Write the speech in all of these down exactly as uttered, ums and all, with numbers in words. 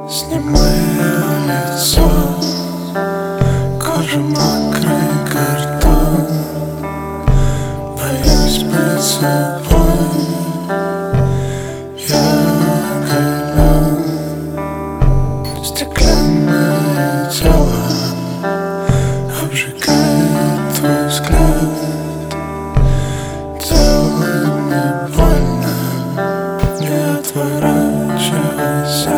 Снимаю лицо, кожа мокрый картон. Боюсь быть собой, я оголен. Стеклянное тело обжигает твой взгляд. Делай мне больно, не отворачивайся.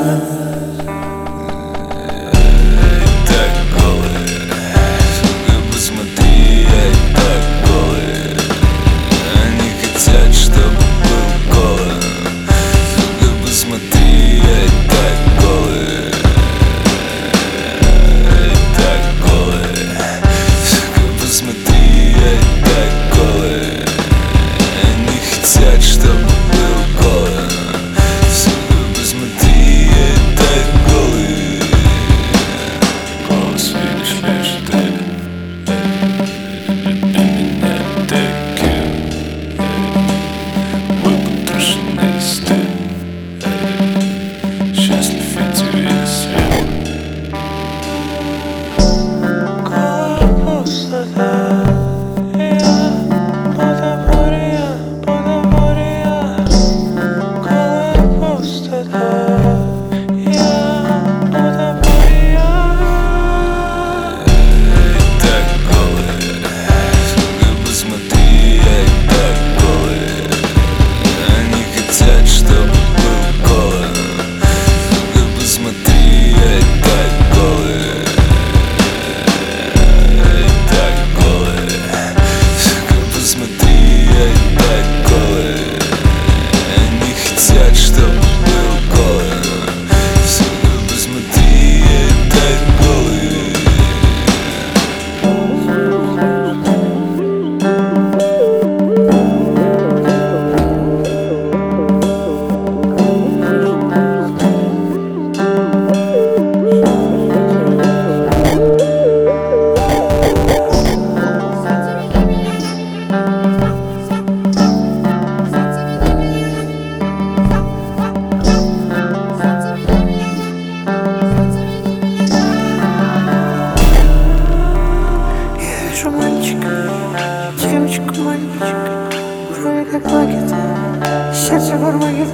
Девочка, мальчик, вроде как плакет, сердце бормочет,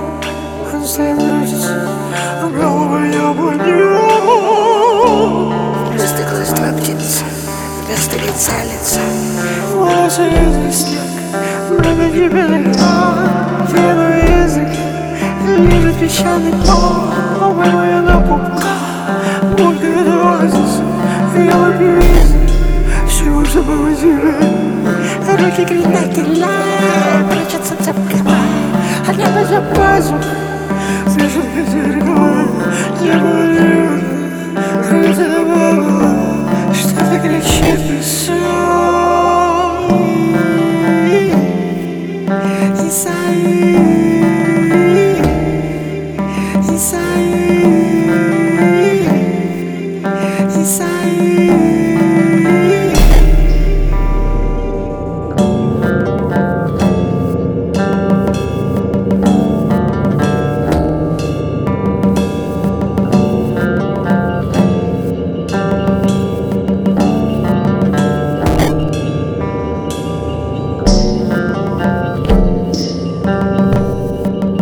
он стоит дрожится, а голова яблони. Вместо глаз твоя птица, вместо лица лица. Волосы язык снег, много тебя легла, твой язык, лежит песчаный пол, моя на пупка, будто это оазис, я выпью язык, всего забыла тебя. Руки кричат, прячутся цепками, а небо за пазухой.